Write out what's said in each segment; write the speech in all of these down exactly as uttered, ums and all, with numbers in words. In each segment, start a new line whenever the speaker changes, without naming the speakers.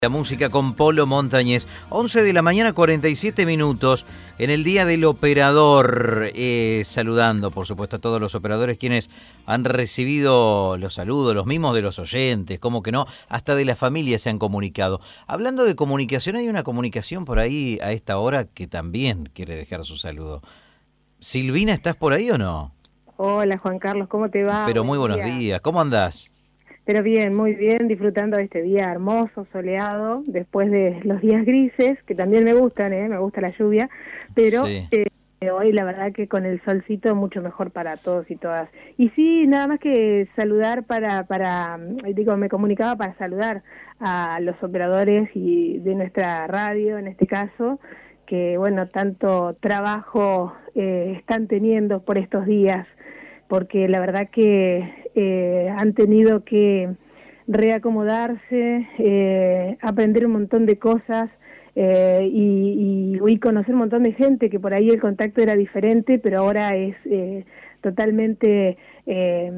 La música con Polo Montañés. once de la mañana, cuarenta y siete minutos, en el Día del Operador. Eh, saludando, por supuesto, a todos los operadores quienes han recibido los saludos, los mismos de los oyentes, como que no, hasta de la familia se han comunicado. Hablando de comunicación, hay una comunicación por ahí a esta hora que también quiere dejar su saludo. Silvina, ¿estás por ahí o no?
Hola, Juan Carlos, ¿cómo te va?
Pero
Buen
muy buenos
día.
días, ¿cómo andás?
Pero bien, muy bien, disfrutando de este día hermoso, soleado, después de los días grises, que también me gustan, ¿eh? Me gusta la lluvia, pero
Sí.
eh, hoy la verdad que con el solcito mucho mejor para todos y todas. Y sí, nada más que saludar para, para digo, me comunicaba para saludar a los operadores y de nuestra radio, en este caso, que bueno, tanto trabajo eh, están teniendo por estos días, porque la verdad que eh, han tenido que reacomodarse, eh, aprender un montón de cosas eh, y, y, y conocer un montón de gente, que por ahí el contacto era diferente, pero ahora es eh, totalmente eh,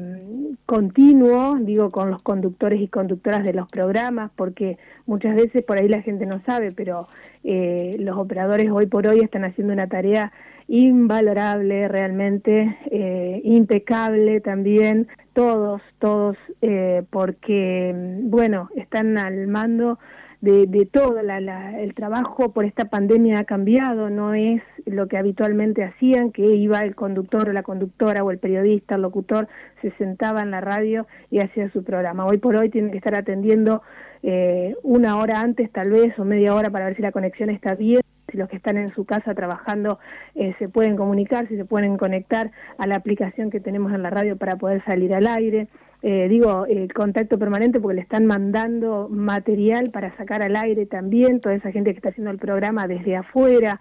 continuo, digo, con los conductores y conductoras de los programas, porque muchas veces por ahí la gente no sabe, pero eh, los operadores hoy por hoy están haciendo una tarea invalorable realmente, eh, impecable también, todos, todos, eh, porque, bueno, están al mando de, de todo, la, la, el trabajo por esta pandemia ha cambiado, no es lo que habitualmente hacían, que iba el conductor o la conductora o el periodista, el locutor, se sentaba en la radio y hacía su programa. Hoy por hoy tienen que estar atendiendo eh, una hora antes tal vez o media hora para ver si la conexión está bien, si los que están en su casa trabajando eh, se pueden comunicar, si se pueden conectar a la aplicación que tenemos en la radio para poder salir al aire. Eh, digo, el contacto permanente porque le están mandando material para sacar al aire también, toda esa gente que está haciendo el programa desde afuera.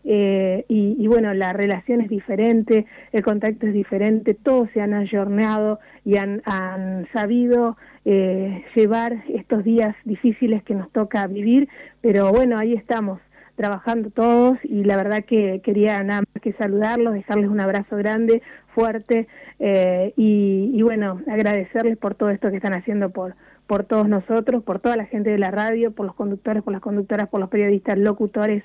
Eh, y, y bueno, la relación es diferente, el contacto es diferente, todos se han ayornado y han, han sabido eh, llevar estos días difíciles que nos toca vivir, pero bueno, ahí estamos trabajando todos y la verdad que quería nada más que saludarlos, dejarles un abrazo grande, fuerte eh, y, y bueno, agradecerles por todo esto que están haciendo por, por todos nosotros, por toda la gente de la radio, por los conductores, por las conductoras, por los periodistas, locutores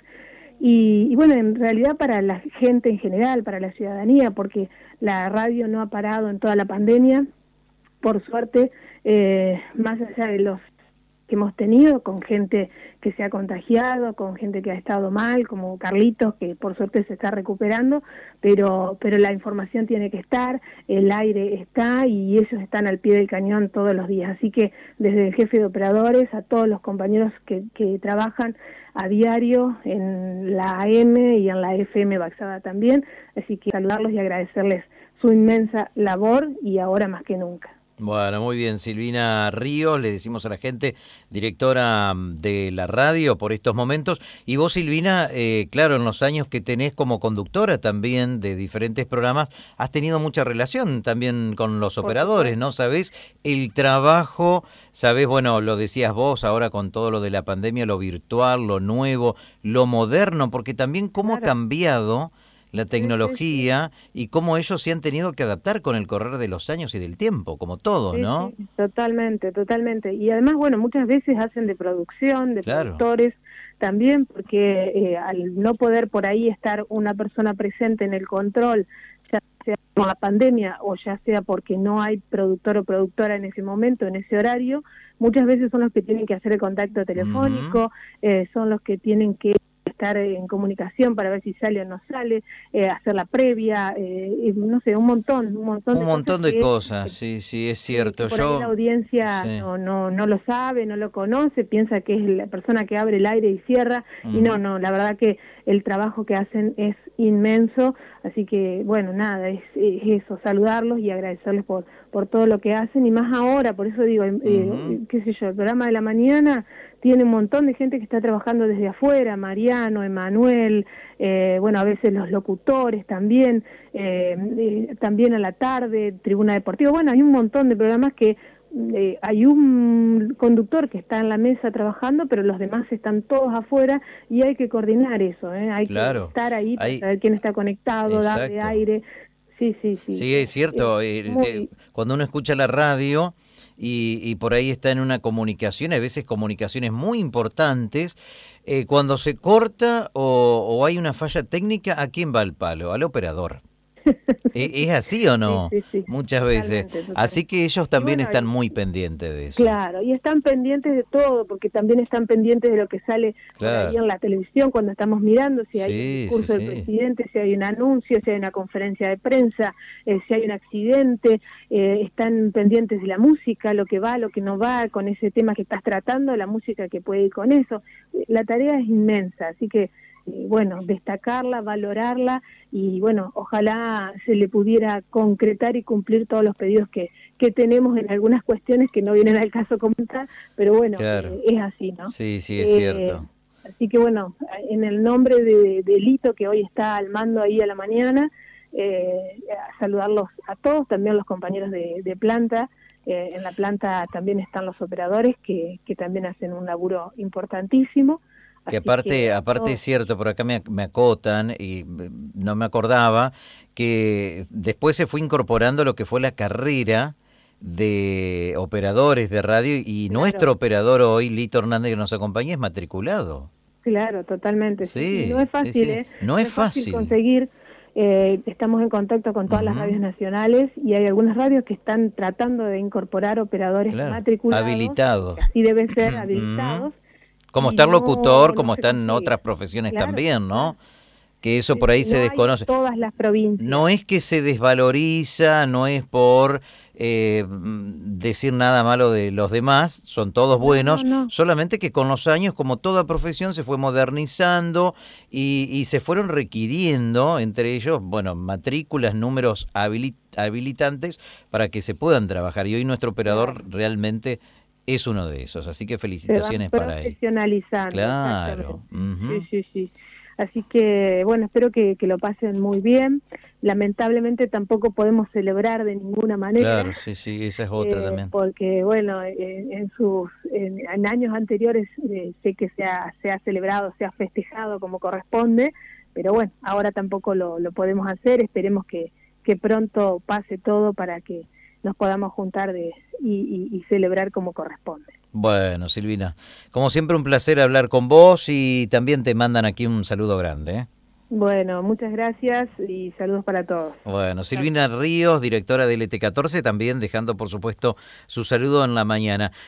y, y bueno, en realidad para la gente en general, para la ciudadanía, porque la radio no ha parado en toda la pandemia, por suerte, eh, más allá de los que hemos tenido, con gente que se ha contagiado, con gente que ha estado mal, como Carlitos, que por suerte se está recuperando, pero pero la información tiene que estar, el aire está y ellos están al pie del cañón todos los días. Así que desde el jefe de operadores a todos los compañeros que, que trabajan a diario en la A M y en la F M Baxada también, así que saludarlos y agradecerles su inmensa labor y ahora más que nunca.
Bueno, muy bien, Silvina Ríos, le decimos a la gente, directora de la radio por estos momentos. Y vos, Silvina, eh, claro, en los años que tenés como conductora también de diferentes programas, has tenido mucha relación también con los operadores, ¿no? Sabés el trabajo, sabés, bueno, lo decías vos ahora con todo lo de la pandemia, lo virtual, lo nuevo, lo moderno, porque también cómo claro. ha cambiado la tecnología sí, sí, sí. y cómo ellos se han tenido que adaptar con el correr de los años y del tiempo, como todos,
sí,
¿no?
Sí, totalmente, totalmente. Y además, bueno, muchas veces hacen de producción, de claro. productores también, porque eh, al no poder por ahí estar una persona presente en el control, ya sea por la pandemia o ya sea porque no hay productor o productora en ese momento, en ese horario, muchas veces son los que tienen que hacer el contacto telefónico, uh-huh. eh, son los que tienen que estar en comunicación para ver si sale o no sale, eh, hacer la previa, eh, no sé, un montón, un montón
un
de
montón
cosas
de cosas, sí, sí, es cierto.
Por
Yo
ahí la audiencia sí. no, no, no lo sabe, no lo conoce, piensa que es la persona que abre el aire y cierra, uh-huh. y no, no, la verdad que el trabajo que hacen es inmenso, así que, bueno, nada, es, es eso, saludarlos y agradecerles por, por todo lo que hacen, y más ahora, por eso digo, uh-huh. eh, qué sé yo, el programa de la mañana tiene un montón de gente que está trabajando desde afuera, Mariano, Emanuel, eh, bueno, a veces los locutores también, eh, eh, también a la tarde, Tribuna Deportiva, bueno, hay un montón de programas que eh, hay un conductor que está en la mesa trabajando, pero los demás están todos afuera y hay que coordinar eso, ¿eh? Hay claro. que estar ahí para hay... saber quién está conectado, Exacto. darle aire. Sí, sí, sí.
Sí, es cierto.
Es
eh,
muy...
eh, cuando uno escucha la radio, y, y por ahí está en una comunicación, a veces comunicaciones muy importantes. Eh, cuando se corta o, o hay una falla técnica, ¿a quién va el palo? Al operador. ¿Es así o no?
Sí, sí, sí.
Muchas
Totalmente,
veces.
totalmente.
Así que ellos también
bueno,
están
y,
muy pendientes de eso.
Claro, y están pendientes de todo, porque también están pendientes de lo que sale
Claro.
por ahí en la televisión cuando estamos mirando, si hay
Sí,
un discurso
sí,
del
sí.
presidente, si hay un anuncio, si hay una conferencia de prensa, eh, si hay un accidente, eh, están pendientes de la música, lo que va, lo que no va, con ese tema que estás tratando, la música que puede ir con eso. La tarea es inmensa, así que Eh, bueno, destacarla, valorarla y bueno, ojalá se le pudiera concretar y cumplir todos los pedidos que, que tenemos en algunas cuestiones que no vienen al caso comentar, pero bueno,
Claro.
eh, es así, ¿no?
Sí, sí, es
Eh,
cierto.
Así que bueno, en el nombre de, de Lito, que hoy está al mando ahí a la mañana, eh, a saludarlos a todos, también los compañeros de, de planta. Eh, en la planta también están los operadores que, que también hacen un laburo importantísimo.
Que
Así
aparte,
que,
aparte
no.
es cierto, por acá me, me acotan y no me acordaba que después se fue incorporando lo que fue la carrera de operadores de radio y
Claro.
nuestro operador hoy, Lito Hernández, que nos acompaña, es matriculado.
Claro, totalmente. Sí,
Sí,
y no es fácil,
sí, sí.
¿eh?
No es fácil.
conseguir. Eh, estamos en contacto con todas
Uh-huh.
las radios nacionales y hay algunas radios que están tratando de incorporar operadores
Claro.
matriculados.
Habilitados.
Así debe ser,
Uh-huh.
habilitados.
Como
y
está el
no-
locutor,
no
como
se
están en
consigue.
otras profesiones
Claro,
también, ¿no?
claro.
Que eso
Sí,
por ahí
sí,
se
no hay
desconoce.
en todas las provincias.
No es que se desvaloriza, no es por eh, decir nada malo de los demás, son todos
No,
buenos,
no, no.
solamente que con los años, como toda profesión, se fue modernizando y, y se fueron requiriendo, entre ellos, bueno, matrículas, números habili- habilitantes para que se puedan trabajar. Y hoy nuestro operador
Claro.
realmente es uno de esos, así que
Se van
felicitaciones para él.
profesionalizando.
Claro.
Exactamente.
Uh-huh.
Sí, sí, sí. Así que, bueno, espero que, que lo pasen muy bien. Lamentablemente tampoco podemos celebrar de ninguna manera.
Claro, sí, sí, esa es otra
eh,
también.
Porque, bueno, en, en sus en, en años anteriores eh, sé que se ha, se ha celebrado, se ha festejado como corresponde, pero bueno, ahora tampoco lo, lo podemos hacer. Esperemos que, que pronto pase todo para que nos podamos juntar de, y, y, y celebrar como corresponde.
Bueno, Silvina, como siempre un placer hablar con vos y también te mandan aquí un saludo grande, ¿eh?
Bueno, muchas gracias y saludos para todos.
Bueno, Silvina Ríos, directora de L T catorce, también dejando por supuesto su saludo en la mañana.